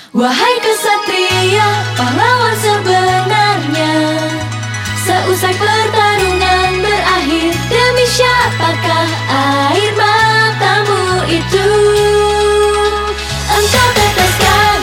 Wahai kesatria, pahlawan sebenarnya, seusai pertarungan berakhir, demi siapakah air matamu itu engkau teteskan?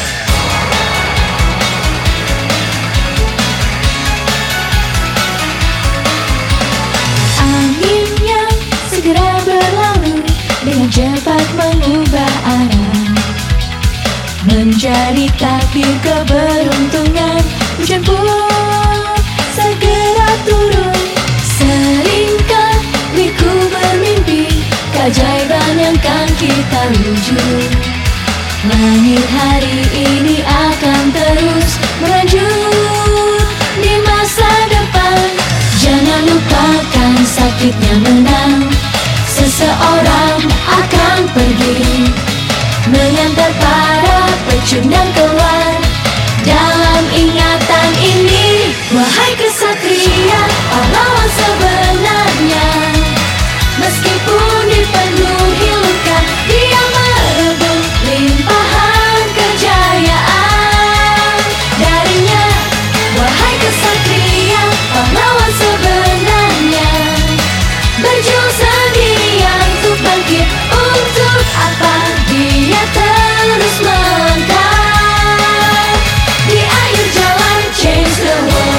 Angin yang segera berlalu dengan cepat mengubah arah, menjadi takdir keberuntungan. Hujan pun segera turun. Seringkali ku bermimpi keajaiban yang kan kita wujud. Langit hari ini akan terus melanjut di masa depan. Jangan lupakan sakitnya menang. Seseorang akan pergi mengantar para pecundang keluar dalam ingatan ini. Wahai kesatria, pahlawan sebenarnya, meskipun dipenuhi luka, dia merebut limpahan kejayaan darinya. Wahai kesatria, pahlawan sebenarnya, berjuang sendirian untuk bangkit. Untuk apa dia terus melangkah di akhir jalan? Change the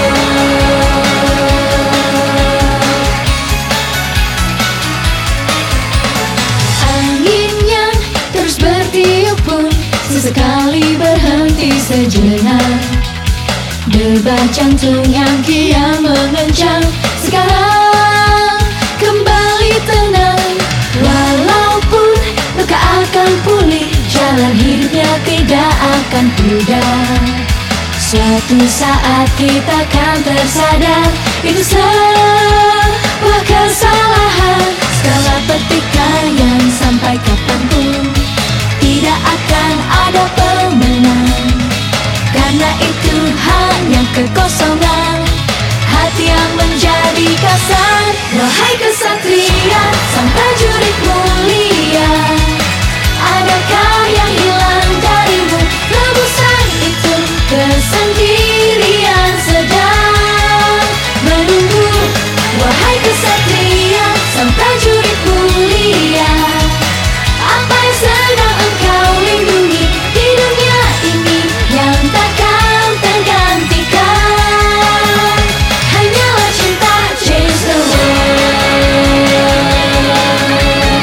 world. Angin yang terus bertiup pun sesekali berhenti sejenak. Debar jantung yang kian mengencang sekarang kembali tenang. Walaupun luka akan pulih, jalan hidupnya tidak akan pudar. Suatu saat kita akan tersadar itu sebuah kesalahan. Segala pertikaian sampai kapanpun tidak akan ada pemenang, karena itu hanya kekosongan hati yang menjadi kasar. Wahai kesatria, sang prajurit mulia, adakah yang hilang darimu? Tebusan itu kesendirian sedang menunggu. Wahai kesatria, sang prajurit mulia, apa yang sedang engkau lindungi di dunia ini yang takkan tergantikan? Hanyalah cinta. Change the world.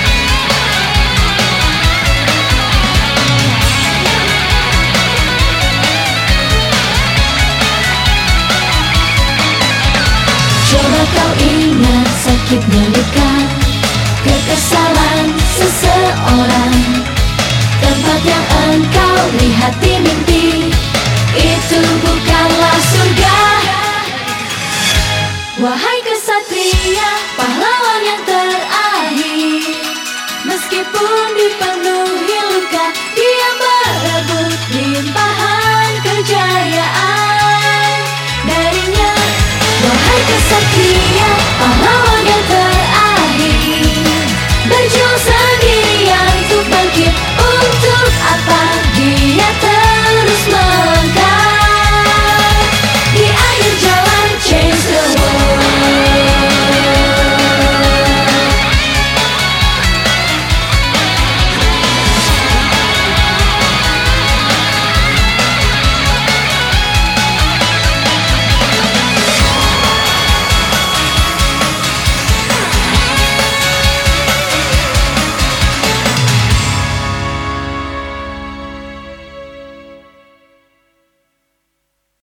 Coba kau ingat sakitnya luka, kekesalan seseorang, tempat yang engkau lihat di mimpi, itu bukanlah surga. Wahai kesatria, pahlawan yang terakhir, meskipun dipenuhi